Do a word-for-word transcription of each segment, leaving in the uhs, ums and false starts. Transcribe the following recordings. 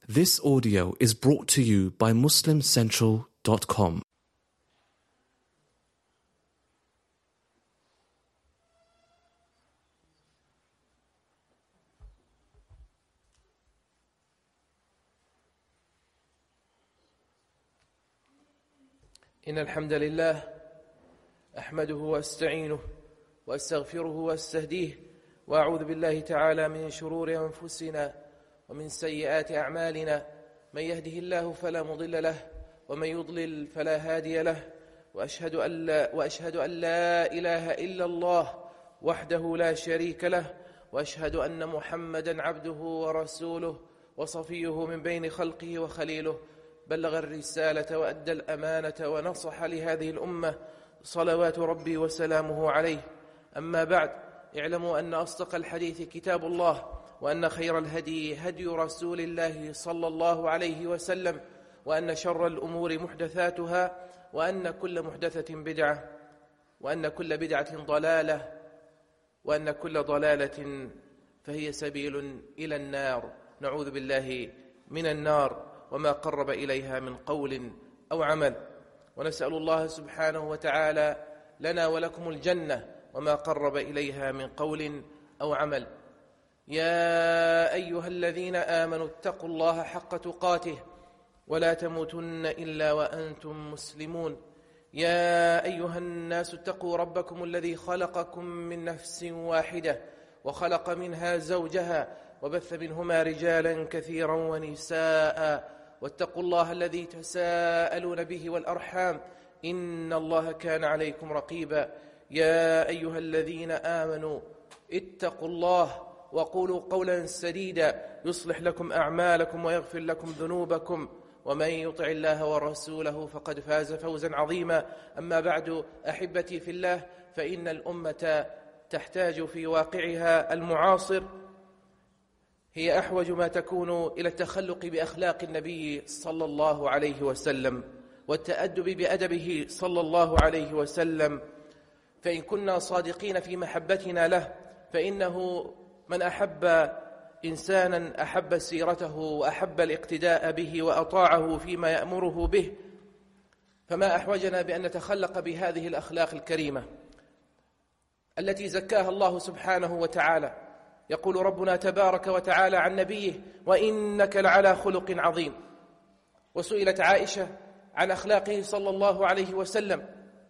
This audio is brought to you by muslim central dot com. إن الحمد لله أحمده وأستعينه وأستغفره وأستهديه وأعوذ بالله تعالى من شرور أنفسنا ومن سيئات أعمالنا. من يهده الله فلا مضل له ومن يضلل فلا هادي له، وأشهد أن لا, وأشهد أن لا إله إلا الله وحده لا شريك له، وأشهد أن محمدا عبده ورسوله وصفيه من بين خلقه وخليله، بلغ الرسالة وأدى الأمانة ونصح لهذه الأمة، صلوات ربي وسلامه عليه. أما بعد، اعلموا أن أصدق الحديث كتاب الله، وأن خير الهدي هدي رسول الله صلى الله عليه وسلم، وأن شر الأمور محدثاتها، وأن كل محدثة بدعة، وأن كل بدعة ضلالة، وأن كل ضلالة فهي سبيل إلى النار. نعوذ بالله من النار وما قرب إليها من قول أو عمل، ونسأل الله سبحانه وتعالى لنا ولكم الجنة وما قرب إليها من قول أو عمل. يا أيها الذين آمنوا اتقوا الله حق تقاته ولا تموتن إلا وأنتم مسلمون. يا أيها الناس اتقوا ربكم الذي خلقكم من نفس واحدة وخلق منها زوجها وبث منهما رجالا كثيرا ونساء، واتقوا الله الذي تساءلون به والأرحام، إن الله كان عليكم رقيبا. يا أيها الذين آمنوا اتقوا الله وقولوا قولا سديدا يصلح لكم أعمالكم ويغفر لكم ذنوبكم، ومن يطع الله ورسوله فقد فاز فوزا عظيما. أما بعد، أحبتي في الله، فإن الأمة تحتاج في واقعها المعاصر هي أحوج ما تكون إلى التخلق بأخلاق النبي صلى الله عليه وسلم والتأدب بأدبه صلى الله عليه وسلم. فإن كنا صادقين في محبتنا له، فإنه من أحب إنسانا أحب سيرته وأحب الاقتداء به وأطاعه فيما يأمره به. فما أحوجنا بأن نتخلق بهذه الأخلاق الكريمة التي زكاها الله سبحانه وتعالى. يقول ربنا تبارك وتعالى عن نبيه: وإنك لعلى خلق عظيم. وسئلت عائشة عن أخلاقه صلى الله عليه وسلم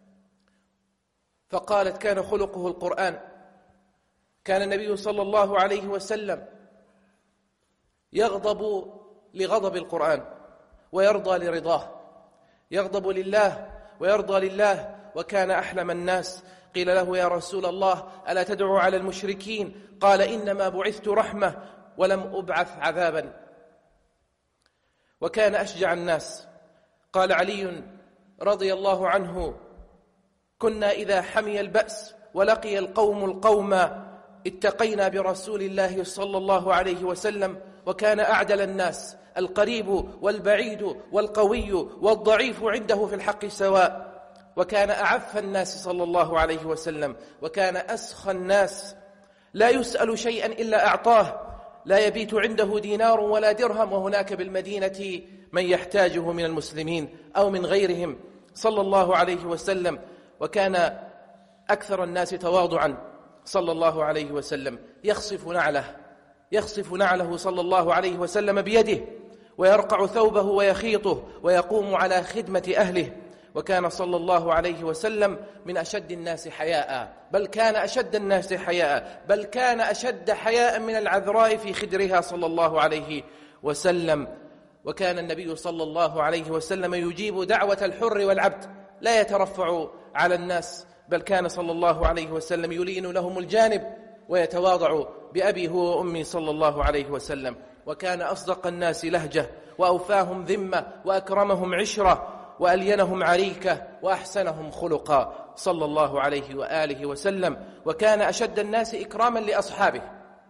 فقالت: كان خلقه القرآن. كان النبي صلى الله عليه وسلم يغضب لغضب القرآن ويرضى لرضاه، يغضب لله ويرضى لله، وكان أحلم الناس. قيل له: يا رسول الله، ألا تدعو على المشركين؟ قال: إنما بعثت رحمة ولم أبعث عذابا. وكان أشجع الناس. قال علي رضي الله عنه: كنا إذا حمي البأس ولقي القوم القوم اتقينا برسول الله صلى الله عليه وسلم، وكان أعدل الناس، القريب والبعيد والقوي والضعيف عنده في الحق سواء، وكان أعف الناس صلى الله عليه وسلم، وكان أسخى الناس، لا يسأل شيئا إلا أعطاه، لا يبيت عنده دينار ولا درهم، وهناك بالمدينة من يحتاجه من المسلمين أو من غيرهم صلى الله عليه وسلم. وكان أكثر الناس تواضعا صلى الله عليه وسلم، يخصف نعله يخصف نعله صلى الله عليه وسلم بيده، ويرقع ثوبه ويخيطه، ويقوم على خدمة أهله. وكان صلى الله عليه وسلم من أشد الناس حياء، بل كان أشد الناس حياء بل كان أشد حياء من العذراء في خدرها صلى الله عليه وسلم. وكان النبي صلى الله عليه وسلم يجيب دعوة الحر والعبد، لا يترفع على الناس، بل كان صلى الله عليه وسلم يلين لهم الجانب ويتواضع بأبي هو وأمي صلى الله عليه وسلم. وكان أصدق الناس لهجة، وأوفاهم ذمة، وأكرمهم عشرة، وألينهم عريكة، وأحسنهم خلقا صلى الله عليه وآله وسلم. وكان أشد الناس إكراما لأصحابه،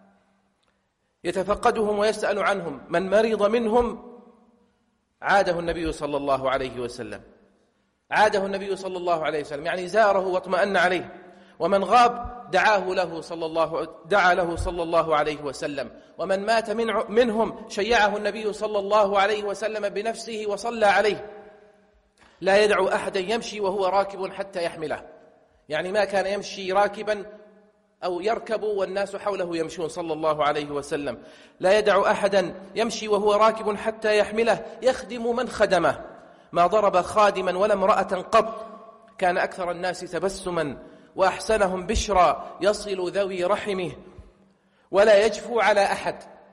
يتفقدهم ويسأل عنهم، من مرض منهم عاده النبي صلى الله عليه وسلم عاده النبي صلى الله عليه وسلم يعني زاره واطمأن عليه. ومن غاب دعاه له صلى الله دعا له صلى الله عليه وسلم، ومن مات من منهم شيعه النبي صلى الله عليه وسلم بنفسه وصلى عليه. لا يدع أحدا يمشي وهو راكب حتى يحمله، يعني ما كان يمشي راكبا أو يركب والناس حوله يمشون صلى الله عليه وسلم. لا يدع أحدا يمشي وهو راكب حتى يحمله، يخدم من خدمه، ما ضرب خادما ولا امرأة قط، كان أكثر الناس تبسما وأحسنهم بشرا، يصل ذوي رحمه ولا يجفو على أحد،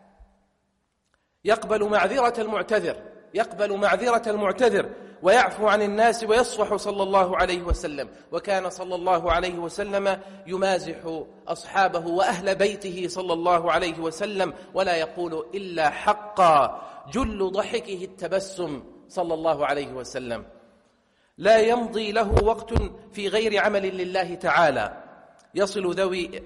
يقبل معذرة المعتذر يقبل معذرة المعتذر ويعفو عن الناس ويصفح صلى الله عليه وسلم. وكان صلى الله عليه وسلم يمازح أصحابه وأهل بيته صلى الله عليه وسلم ولا يقول إلا حقا، جل ضحكه التبسم صلى الله عليه وسلم. لا يمضي له وقت في غير عمل لله تعالى، يصل ذوي.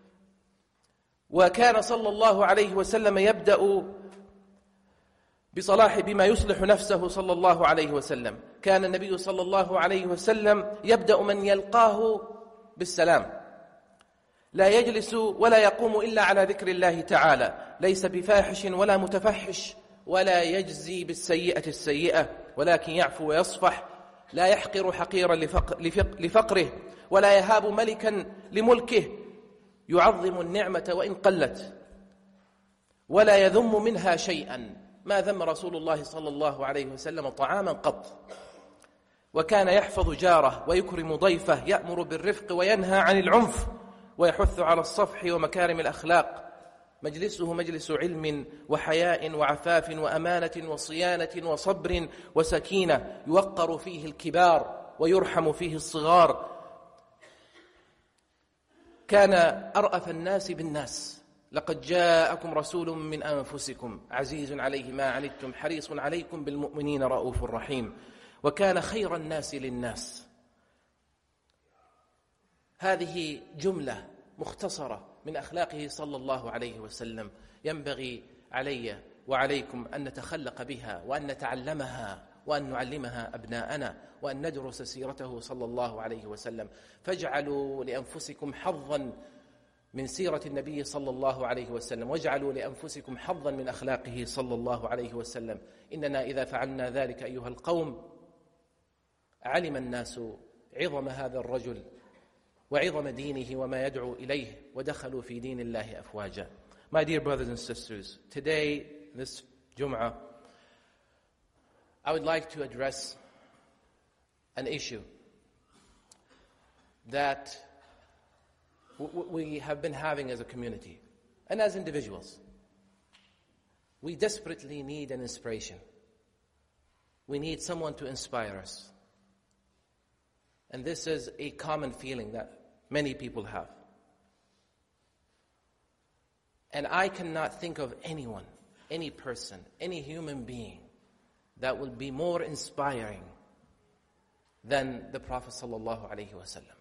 وكان صلى الله عليه وسلم يبدأ بصلاح بما يصلح نفسه صلى الله عليه وسلم. كان النبي صلى الله عليه وسلم يبدأ من يلقاه بالسلام، لا يجلس ولا يقوم إلا على ذكر الله تعالى، ليس بفاحش ولا متفحش، ولا يجزي بالسيئة السيئة، ولكن يعفو ويصفح. لا يحقر حقيرا لفقره، ولا يهاب ملكا لملكه، يعظم النعمة وإن قلت، ولا يذم منها شيئا. ما ذم رسول الله صلى الله عليه وسلم طعاما قط. وكان يحفظ جاره ويكرم ضيفه، يأمر بالرفق وينهى عن العنف، ويحث على الصفح ومكارم الأخلاق. مجلسه مجلس علم وحياء وعفاف وأمانة وصيانة وصبر وسكينة، يوقر فيه الكبار ويرحم فيه الصغار. كان أرأف الناس بالناس. لقد جاءكم رسول من أنفسكم عزيز عليه ما عنتم حريص عليكم بالمؤمنين رؤوف رحيم. وكان خير الناس للناس. هذه جملة مختصرة من أخلاقه صلى الله عليه وسلم، ينبغي علي وعليكم أن نتخلق بها وأن نتعلمها وأن نعلمها أبناءنا وأن ندرس سيرته صلى الله عليه وسلم. فاجعلوا لأنفسكم حظا من سيرة النبي صلى الله عليه وسلم، واجعلوا لأنفسكم حظا من أخلاقه صلى الله عليه وسلم. إننا إذا فعلنا ذلك أيها القوم علم الناس عظم هذا الرجل وعظم دينه وما يدعو إليه، ودخلوا في دين الله أفواجا. My dear brothers and sisters, today, this Jum'ah, I would like to address an issue that we have been having as a community and as individuals. We desperately need an inspiration. We need someone to inspire us. And this is a common feeling that many people have. And I cannot think of anyone, any person, any human being that will be more inspiring than the Prophet sallallahu alaihi wasallam.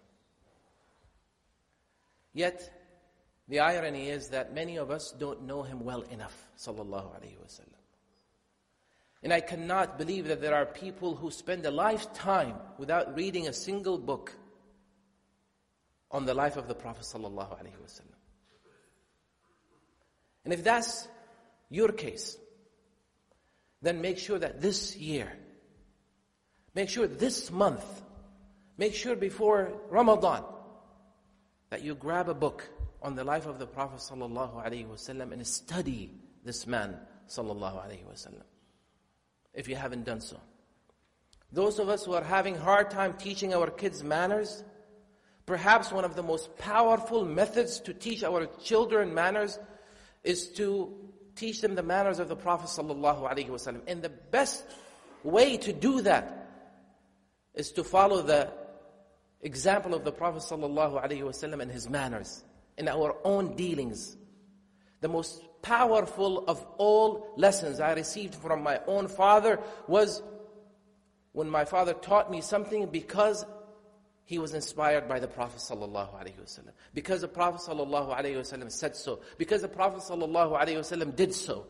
Yet, the irony is that many of us don't know him well enough, sallallahu alaihi wasallam. And I cannot believe that there are people who spend a lifetime without reading a single book on the life of the Prophet sallallahu alaihi wasallam. And if that's your case, then make sure that this year, make sure this month, make sure before Ramadan, that you grab a book on the life of the Prophet sallallahu alaihi wasallam and study this man sallallahu alaihi wasallam, if you haven't done so. Those of us who are having a hard time teaching our kids manners, perhaps one of the most powerful methods to teach our children manners is to teach them the manners of the Prophet sallallahu alaihi wasallam. And the best way to do that is to follow the example of the Prophet sallallahu alaihi wasallam and his manners in our own dealings. The most powerful of all lessons I received from my own father was when my father taught me something because he was inspired by the Prophet sallallahu alaihi wasallam, because the Prophet sallallahu alaihi wasallam said so, because the Prophet sallallahu alaihi wasallam did so.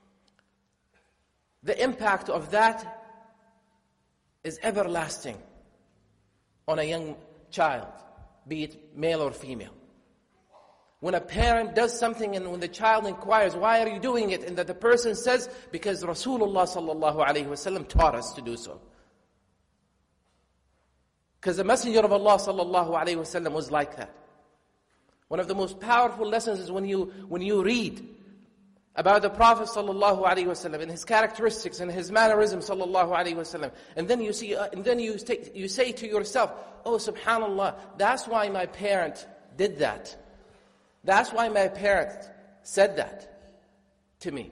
The impact of that is everlasting on a young child, be it male or female. When a parent does something and when the child inquires, why are you doing it? And that the person says, because Rasulullah sallallahu alayhi wasallam taught us to do so. Because the Messenger of Allah sallallahu alayhi wasallam was like that. One of the most powerful lessons is when you when you read about the Prophet sallallahu alayhi wasallam and his characteristics and his mannerism sallallahu alayhi wasallam, and then you see, uh, and then you take, you say to yourself, "Oh, subhanallah, that's why my parent did that. That's why my parent said that to me."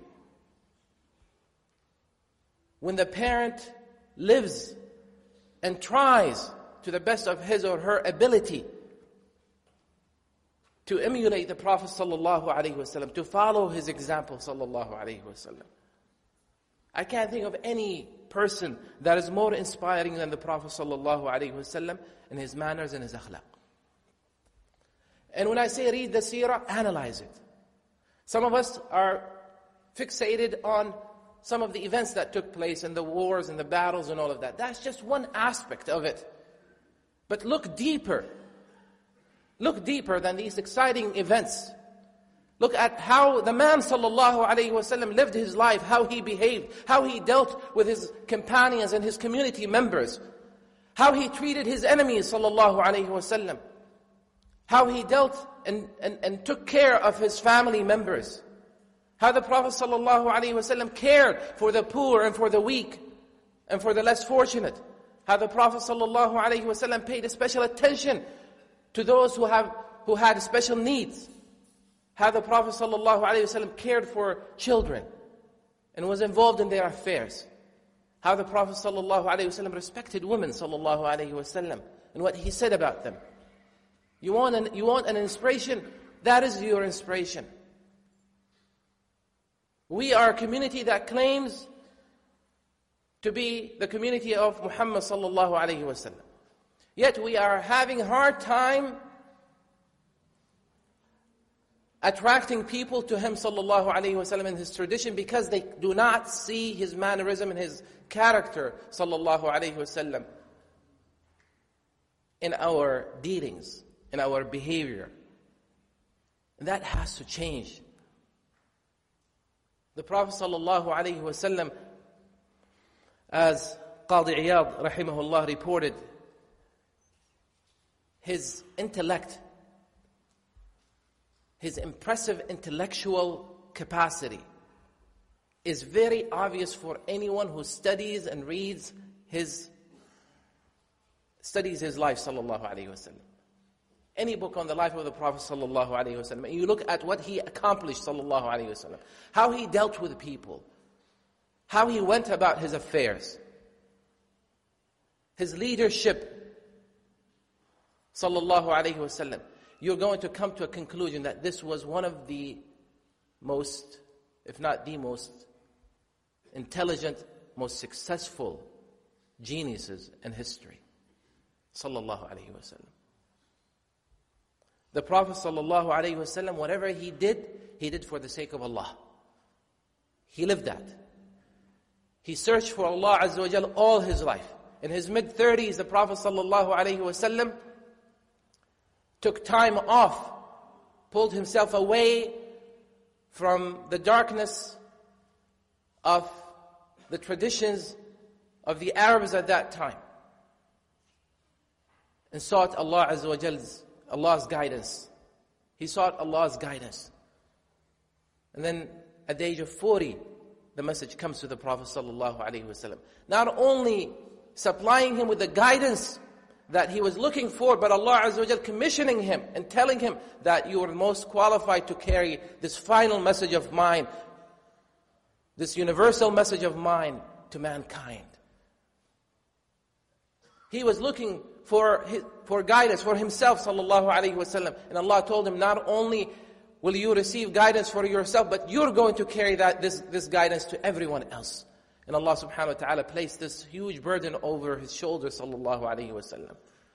When the parent lives and tries to the best of his or her ability to emulate the Prophet sallallahu alaihi wasallam, to follow his example sallallahu alaihi wasallam. I can't think of any person that is more inspiring than the Prophet sallallahu alaihi wasallam in his manners and his akhlaq. And when I say read the seerah, analyze it. Some of us are fixated on some of the events that took place and the wars and the battles and all of that. That's just one aspect of it. But look deeper. Look deeper than these exciting events. Look at how the man sallallahu alayhi wasallam lived his life, how he behaved, how he dealt with his companions and his community members, how he treated his enemies sallallahu alayhi wasallam, how he dealt and, and, and took care of his family members, how the Prophet sallallahu alayhi wasallam cared for the poor and for the weak and for the less fortunate, how the Prophet sallallahu alayhi wasallam paid a special attention to those who have who had special needs. How the Prophet sallallahu alaihi wasallam cared for children and was involved in their affairs. How the Prophet sallallahu alaihi wasallam respected women sallallahu alaihi wasallam and what he said about them. You want an you want an inspiration? That is your inspiration. We are a community that claims to be the community of Muhammad sallallahu alaihi wasallam. Yet we are having a hard time attracting people to him sallallahu alayhi wasallam and his tradition because they do not see his mannerism and his character sallallahu alayhi wasallam in our dealings, in our behavior. And that has to change. The Prophet sallallahu alayhi wasallam, as Qadi Iyad rahimahullah reported, his intellect, his impressive intellectual capacity is very obvious for anyone who studies and reads his studies his life sallallahu alaihi wasallam. Any book on the life of the Prophet sallallahu alaihi wasallam, and you look at what he accomplished sallallahu alaihi wasallam, how he dealt with people, how he went about his affairs, his leadership sallallahu alaihi wasallam, you're going to come to a conclusion that this was one of the most, if not the most intelligent, most successful geniuses in history. Sallallahu alaihi wasallam. The Prophet sallallahu alaihi wasallam, whatever he did, he did for the sake of Allah. He lived that. He searched for Allah Azza wa Jal all his life. In his mid-thirties, the Prophet sallallahu alaihi wasallam took time off, pulled himself away from the darkness of the traditions of the Arabs at that time, and sought Allah Azza wa Jal's, Allah's guidance. He sought Allah's guidance. And then at the age of forty, the message comes to the Prophet sallallahu alaihi wasallam, not only supplying him with the guidance that he was looking for, but Allah Azza wa Jal commissioning him and telling him that you are most qualified to carry this final message of mine, this universal message of mine to mankind. He was looking for his, for guidance for himself sallallahu alaihi wasallam, and Allah told him, not only will you receive guidance for yourself, but you're going to carry that this, this guidance to everyone else. And Allah subhanahu wa ta'ala placed this huge burden over his shoulders, sallallahu alayhi wa sallam.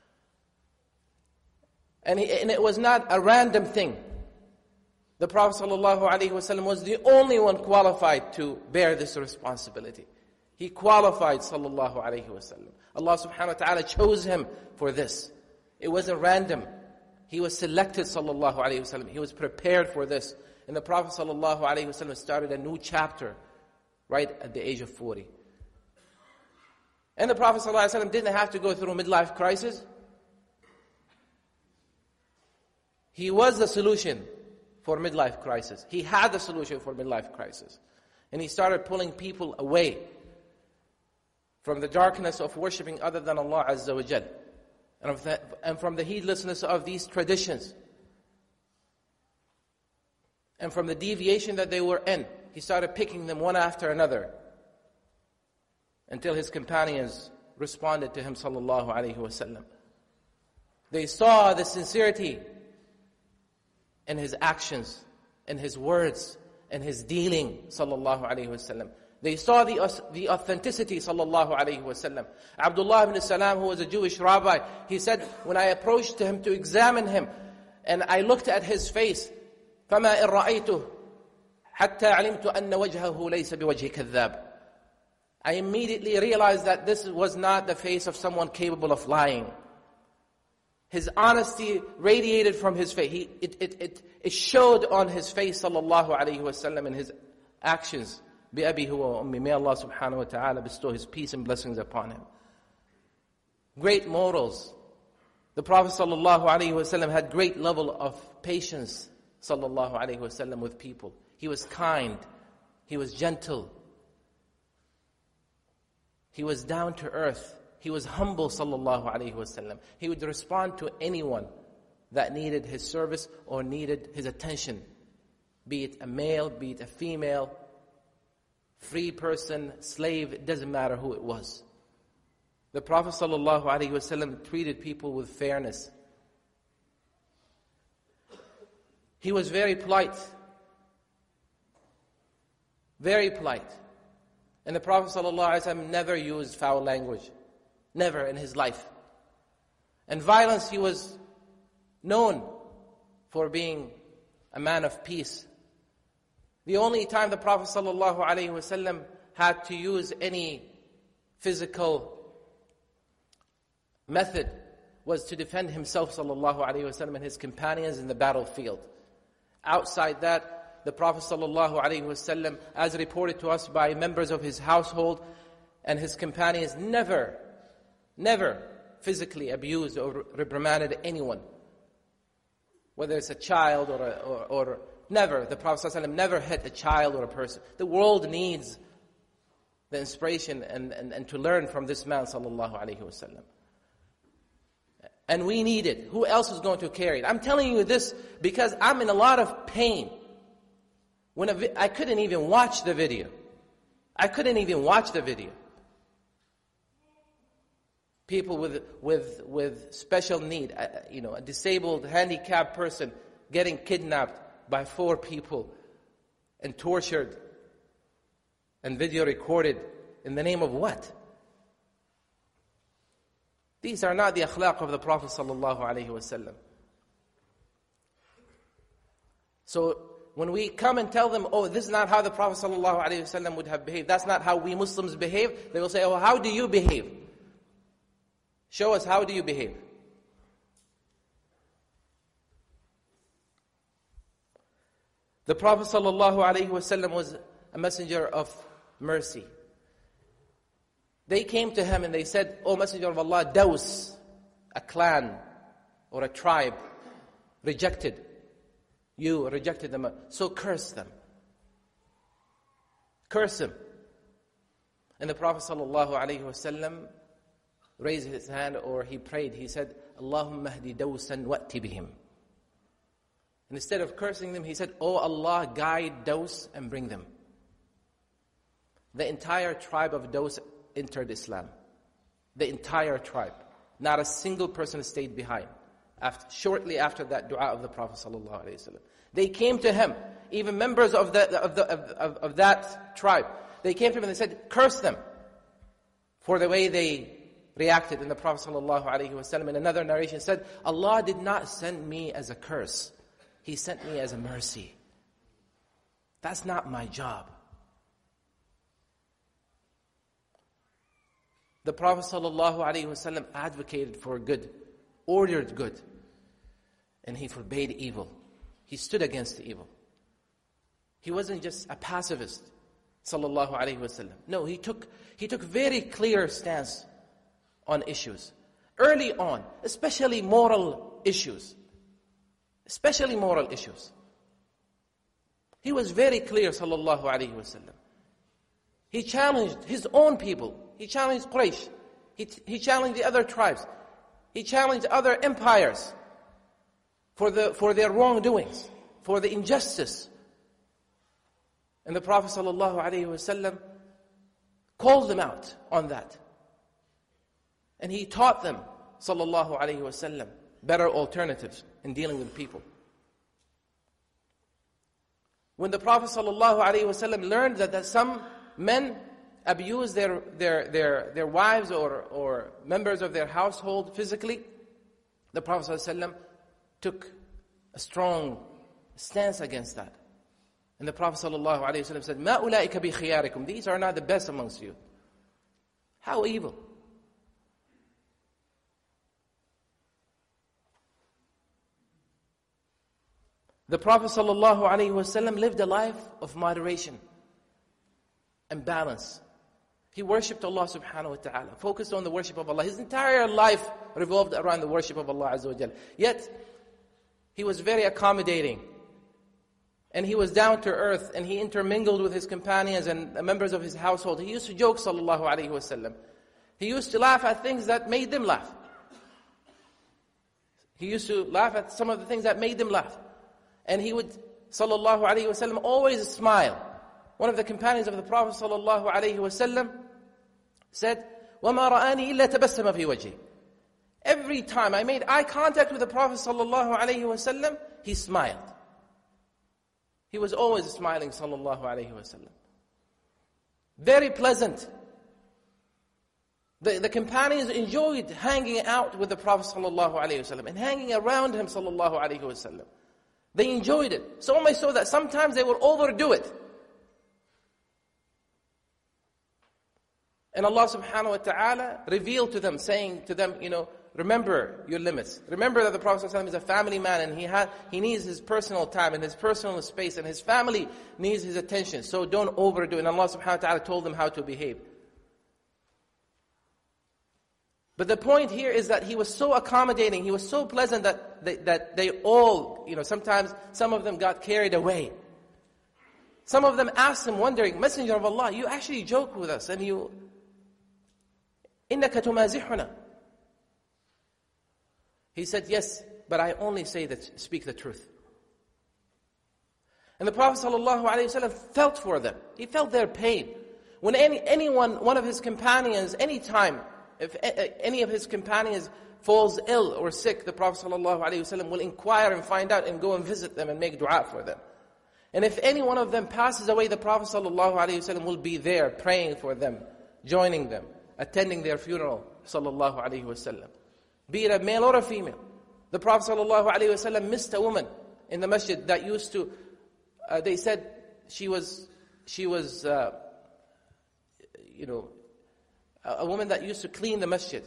And, he, and it was not a random thing. The Prophet sallallahu alayhi wa sallam was the only one qualified to bear this responsibility. He qualified, sallallahu alayhi wa sallam. Allah subhanahu wa ta'ala chose him for this. It wasn't random. He was selected, sallallahu alayhi wasallam. He was prepared for this. And the Prophet sallallahu alayhi wasallam started a new chapter right at the age of forty. And the Prophet sallallahu alayhi wasallam didn't have to go through a midlife crisis. He was the solution for midlife crisis. He had the solution for midlife crisis. And he started pulling people away from the darkness of worshipping other than Allah Azza wa Jal, and, of the, and from the heedlessness of these traditions, and from the deviation that they were in. He started picking them one after another until his companions responded to him, sallallahu alayhi wasallam. They saw the sincerity in his actions, in his words, in his dealing, sallallahu alayhi wasallam. They saw the, the authenticity, sallallahu alayhi wasallam. Abdullah ibn Salam, who was a Jewish rabbi, he said, when I approached him to examine him, and I looked at his face, فَمَا إِن رَأَيْتُهُ حَتَّى عَلِمْتُ أَنَّ وَجْهَهُ لَيْسَ بِوَجْهِ كَذَّابٍ. I immediately realized that this was not the face of someone capable of lying. His honesty radiated from his face. He, it, it, it, it showed on his face, sallallahu alayhi wasallam, in his actions. بِأَبِي هُوَ وَأُمِّي. May Allah subhanahu wa ta'ala bestow His peace and blessings upon him. Great morals. The Prophet sallallahu alayhi wasallam had great level of patience, sallallahu alayhi wasallam, with people. He was kind. He was gentle. He was down to earth. He was humble, sallallahu alayhi wasallam. He would respond to anyone that needed his service or needed his attention. Be it a male, be it a female, free person, slave, it doesn't matter who it was. The Prophet sallallahu alayhi wasallam treated people with fairness. He was very polite. Very polite. And the Prophet sallallahu alayhi wasallam never used foul language. Never in his life. And violence, he was known for being a man of peace. The only time the Prophet ﷺ had to use any physical method was to defend himself ﷺ and his companions in the battlefield. Outside that, the Prophet ﷺ, as reported to us by members of his household and his companions, never, never physically abused or reprimanded anyone. Whether it's a child or, a, or, or never, the Prophet ﷺ never hit a child or a person. The world needs the inspiration and, and, and to learn from this man, sallallahu alayhi wasallam. And we need it. Who else is going to carry it? I'm telling you this because I'm in a lot of pain. When a vi- I couldn't even watch the video. I couldn't even watch the video. People with with with special need, uh, you know, a disabled, handicapped person getting kidnapped by four people and tortured and video recorded in the name of what? These are not the akhlaq of the Prophet sallallahu alaihi wasallam. So when we come and tell them, oh, this is not how the Prophet sallallahu alaihi wasallam would have behaved, that's not how we Muslims behave, they will say, oh, how do you behave? Show us, how do you behave? The Prophet ﷺ was a messenger of mercy. They came to him and they said, O Messenger of Allah, Daws, a clan or a tribe, rejected you, rejected them, so curse them. Curse them. And the Prophet ﷺ raised his hand, or he prayed, he said, Allahumma hdi Dawsan wa'ti bihim. And instead of cursing them, he said, Oh Allah, guide Daws and bring them. The entire tribe of Daws entered Islam. The entire tribe. Not a single person stayed behind. After, shortly after that dua of the Prophet ﷺ. They came to him, even members of, the, of, the, of, of that tribe. They came to him and they said, curse them for the way they reacted. And the Prophet ﷺ in another narration said, Allah did not send me as a curse. He sent me as a mercy. That's not my job. The Prophet ﷺ advocated for good, ordered good. and he forbade evil. He stood against the evil. He wasn't just a pacifist, sallallahu alaihi wasallam. No, he took he took very clear stance on issues. Early on, especially moral issues. Especially moral issues. He was very clear, sallallahu alaihi wasallam. He challenged his own people. He challenged Quraysh. He, he challenged the other tribes. He challenged other empires for the for their wrongdoings, for the injustice. And the Prophet sallallahu alaihi wasallam called them out on that. And he taught them, sallallahu alaihi wasallam, better alternatives in dealing with people. When the Prophet sallallahu alaihi wasallam learned that, that some men abuse their their their their wives or or members of their household physically, the Prophet sallallahu alaihi wasallam took a strong stance against that. And the Prophet sallallahu alaihi wasallam said, "Ma ulaika bi khiyarikum." These are not the best amongst you. How evil! The Prophet sallallahu alaihi wasallam lived a life of moderation and balance. He worshipped Allah subhanahu wa ta'ala, focused on the worship of Allah. His entire life revolved around the worship of Allah azza wa jal. Yet, he was very accommodating. And he was down to earth, and he intermingled with his companions and members of his household. He used to joke, sallallahu alaihi wasallam. He used to laugh at things that made them laugh. He used to laugh at some of the things that made them laugh. And he would, sallallahu alaihi wasallam, always smile. One of the companions of the Prophet sallallahu alaihi wasallam said, وَمَا رَآنِي إِلَّا تَبَسَّمَ فِي وَجْهِي. Every time I made eye contact with the Prophet sallallahu alaihi wasallam, he smiled. He was always smiling, sallallahu alaihi wasallam. Very pleasant. The, the companions enjoyed hanging out with the Prophet sallallahu alaihi wasallam and hanging around him, sallallahu alaihi wasallam. They enjoyed it. So much so that sometimes they would overdo it. And Allah subhanahu wa ta'ala revealed to them, saying to them, you know, remember your limits. Remember that the Prophet ﷺ is a family man, and he ha- he needs his personal time and his personal space, and his family needs his attention. So don't overdo it. And Allah subhanahu wa ta'ala told them how to behave. But the point here is that he was so accommodating, he was so pleasant that they, that they all, you know, sometimes some of them got carried away. Some of them asked him, wondering, Messenger of Allah, you actually joke with us, and you, إِنَّكَ تُمَازِحُنَا. He said, yes, but I only say that, speak the truth. And the Prophet ﷺ felt for them. He felt their pain. When any anyone, one of his companions, any time, if any of his companions falls ill or sick, the Prophet ﷺ will inquire and find out and go and visit them and make dua for them. And if any one of them passes away, the Prophet ﷺ will be there praying for them, joining them, attending their funeral, sallallahu alaihi wasallam. Be it a male or a female. The Prophet sallallahu alaihi wasallam missed a woman in the masjid that used to, uh, they said she was, she was, uh, you know, a, a woman that used to clean the masjid.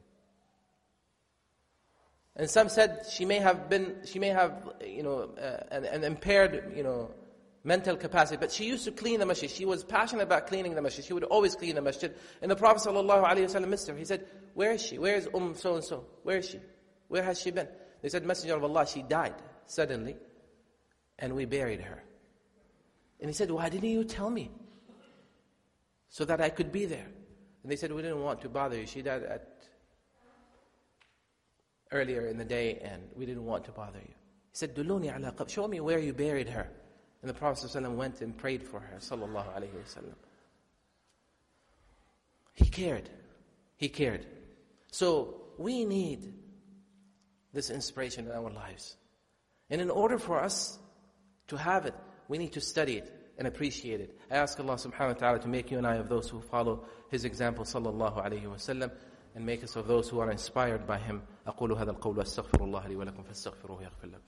And some said she may have been, she may have, you know, uh, an, an impaired, you know, mental capacity, but she used to clean the masjid. She was passionate about cleaning the masjid. She would always clean the masjid. And the Prophet ﷺ missed her. He said, where is she? Where is Umm so-and-so? Where is she? Where has she been? They said, Messenger of Allah, she died suddenly, and we buried her. And he said, why didn't you tell me? So that I could be there. And they said, we didn't want to bother you. She died at earlier in the day, and we didn't want to bother you. He said, Dulluni ala qab, show me where you buried her. And the Prophet ﷺ went and prayed for her, sallallahu alaihi wasallam. He cared. He cared. So we need this inspiration in our lives. And in order for us to have it, we need to study it and appreciate it. I ask Allah subhanahu wa ta'ala to make you and I of those who follow His example, sallallahu alaihi wasallam, and make us of those who are inspired by Him. أقول هذا القول وأستغفر الله لي ولكم فاستغفروه يغفر لكم.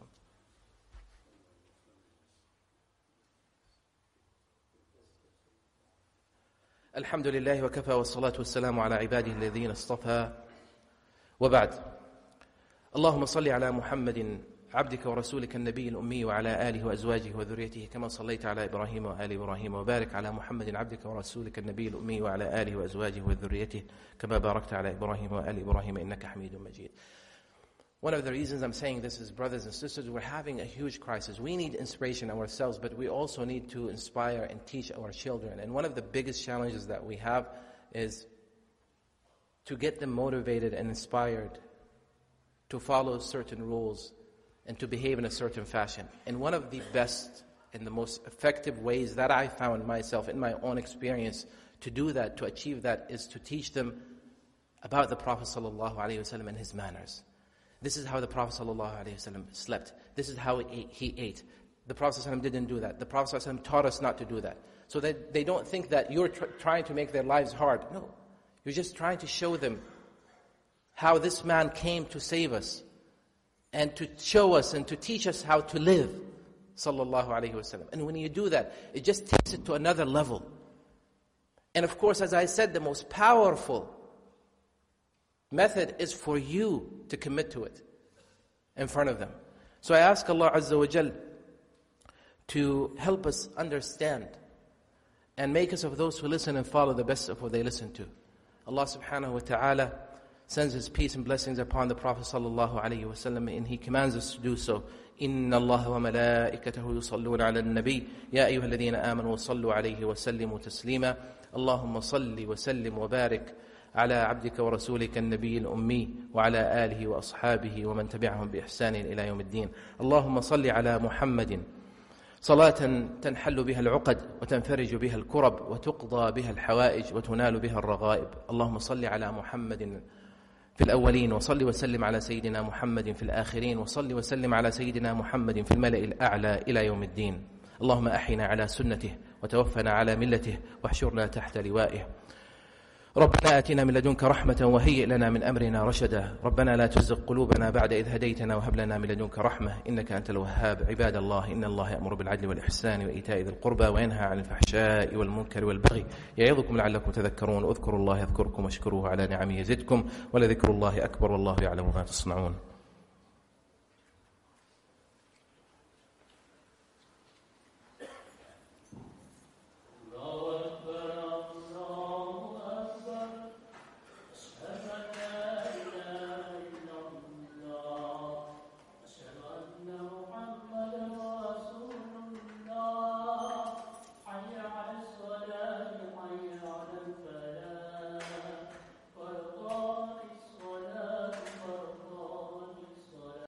الحمد لله وكفى والصلاة والسلام على عباده الذين اصطفى وبعد. اللهم صل على محمد عبدك ورسولك النبي الأمي وعلى آله وأزواجه وذريته كما صليت على إبراهيم وآل إبراهيم وبارك على محمد عبدك ورسولك النبي الأمي وعلى آله وأزواجه وذريته كما باركت على إبراهيم وآل إبراهيم إنك حميد مجيد. One of the reasons I'm saying this is, brothers and sisters, we're having a huge crisis. We need inspiration ourselves, but we also need to inspire and teach our children. And one of the biggest challenges that we have is to get them motivated and inspired to follow certain rules and to behave in a certain fashion. And one of the best and the most effective ways that I found myself in my own experience to do that, to achieve that, is to teach them about the Prophet ﷺ and his manners. This is how the Prophet ﷺ slept. This is how he ate. He ate. The Prophet ﷺ didn't do that. The Prophet ﷺ taught us not to do that. So that they don't think that you're tr- trying to make their lives hard. No. You're just trying to show them how this man came to save us and to show us and to teach us how to live. Sallallahu alayhi wasallam. And when you do that, it just takes it to another level. And of course, as I said, the most powerful method is for you to commit to it in front of them. So I ask Allah Azza wa Jal to help us understand and make us of those who listen and follow the best of what they listen to. Allah subhanahu wa ta'ala sends His peace and blessings upon the Prophet sallallahu alayhi wa sallam, and He commands us to do so. إِنَّ اللَّهَ وَمَلَائِكَتَهُ يُصَلُّونَ عَلَى النَّبِيِّ يَا أَيُّهَا الَّذِينَ آمَنُوا صَلُّوا عَلَيْهِ وَسَلِّمُوا تَسْلِيمًا اللهم صل وسلم وبارك على عبدك ورسولك النبي الأمي وعلى آله وأصحابه ومن تبعهم بإحسان إلى يوم الدين. اللهم صل على محمد صلاة تنحل بها العقد وتنفرج بها الكرب وتقضى بها الحوائج وتنال بها الرغائب. اللهم صل على محمد في الأولين وصل وسلم على سيدنا محمد في الآخرين وصل وسلم على سيدنا محمد في الملأ الأعلى إلى يوم الدين. اللهم أحينا على سنته وتوفنا على ملته واحشرنا تحت لوائه. ربنا آتنا من لدنك رحمة وهيئ لنا من أمرنا رشدا. ربنا لا تزغ قلوبنا بعد إذ هديتنا وهب لنا من لدنك رحمة إنك أنت الوهاب. عباد الله، إن الله يأمر بالعدل والإحسان وإيتاء ذي القربى وينهى عن الفحشاء والمنكر والبغي يعظكم لعلكم تذكرون. اذكروا الله يذكركم واشكروه على نعمه يزدكم ولذكر الله أكبر والله يعلم ما تصنعون.